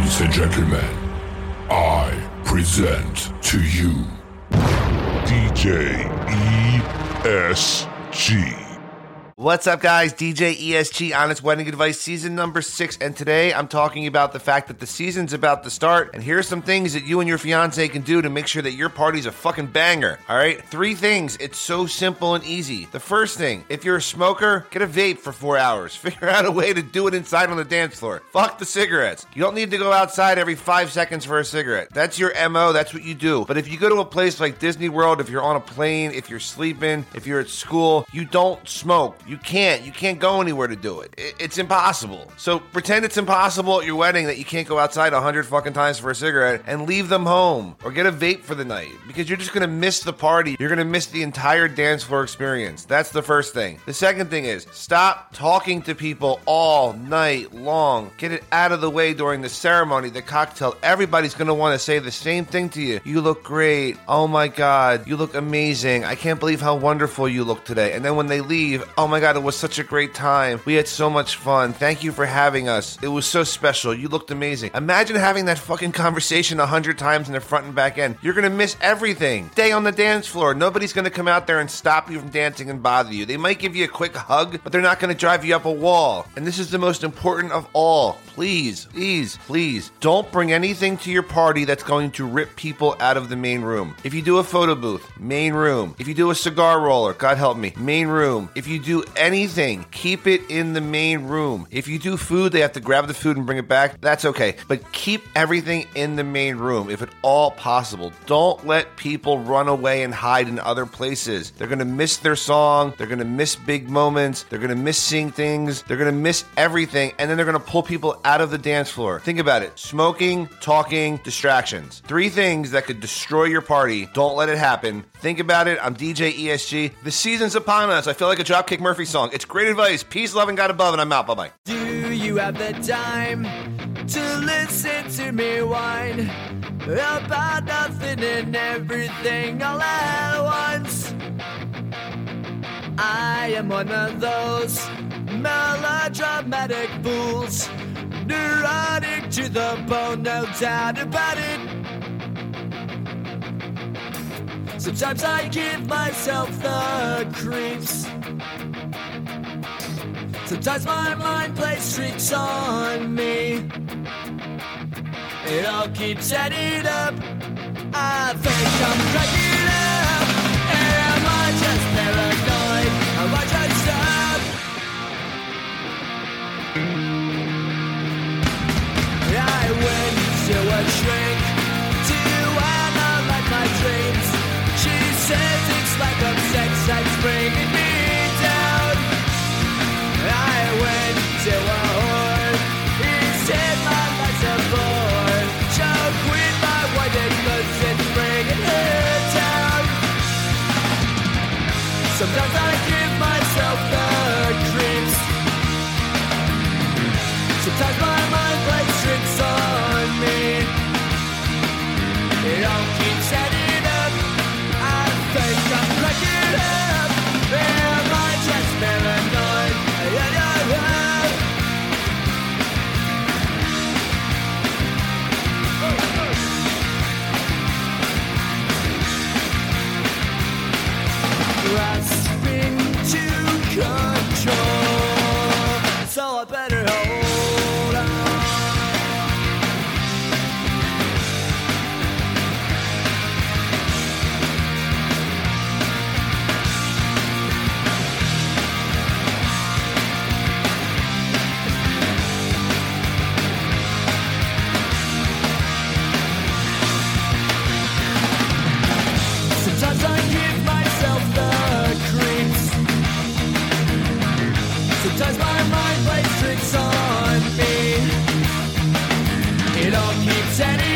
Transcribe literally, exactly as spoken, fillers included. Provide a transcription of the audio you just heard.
Ladies and gentlemen, I present to you D J E S G. What's up, guys? D J E S G, Honest Wedding Advice, season number six, and today I'm talking about the fact that the season's about to start, and here's some things that you and your fiance can do to make sure that your party's a fucking banger, all right? Three things. It's so simple and easy. The first thing, if you're a smoker, get a vape for four hours. Figure out a way to do it inside on the dance floor. Fuck the cigarettes. You don't need to go outside every five seconds for a cigarette. That's your M O. That's what you do. But if you go to a place like Disney World, if you're on a plane, if you're sleeping, if you're at school, you don't smoke. You can't. You can't go anywhere to do it. It's impossible. So pretend it's impossible at your wedding that you can't go outside a hundred fucking times for a cigarette and leave them home or get a vape for the night because you're just going to miss the party. You're going to miss the entire dance floor experience. That's the first thing. The second thing is stop talking to people all night long. Get it out of the way during the ceremony, the cocktail. Everybody's going to want to say the same thing to you. You look great. Oh my God. You look amazing. I can't believe how wonderful you look today. And then when they leave, oh my God, it was such a great time. We had so much fun. Thank you for having us. It was so special. You looked amazing. Imagine having that fucking conversation a hundred times in the front and back end. You're going to miss everything. Stay on the dance floor. Nobody's going to come out there and stop you from dancing and bother you. They might give you a quick hug, but they're not going to drive you up a wall. And this is the most important of all. Please, please, please, don't bring anything to your party that's going to rip people out of the main room. If you do a photo booth, main room. If you do a cigar roller, God help me, main room. If you do anything, keep it in the main room. If you do food, they have to grab the food and bring it back. That's okay. But keep everything in the main room, if at all possible. Don't let people run away and hide in other places. They're going to miss their song. They're going to miss big moments. They're going to miss seeing things. They're going to miss everything. And then they're going to pull people out of the dance floor. Think about it. Smoking, talking, distractions. Three things that could destroy your party. Don't let it happen. Think about it. I'm D J E S G. The season's upon us. I feel like a Dropkick Murphy song. It's great advice. Peace, love, and God above, and I'm out. Bye-bye. Do you have the time to listen to me whine about nothing and everything all at once? I am one of those melodramatic fools, neurotic to the bone, no doubt about it. Sometimes I give myself the creeps. Sometimes my mind plays tricks on me. It all keeps adding up. I think I'm cracking up. Am I just paranoid? Am I just up? I went to a shrink to analyze my dreams. She says it's like a sex that's bringing me down. I went to a whore. He said my life's a bore. Choke with my wife because it's bringing her down. Sometimes I give myself the creeps. Sometimes my mind plays tricks on me. It all keeps adding up. I think I'm cracking up. Am I just paranoid? Yeah, yeah, yeah. Grasping to control, so I better hold on. Sometimes I give myself the creeps. Sometimes my mind plays tricks on me. It all keeps ending.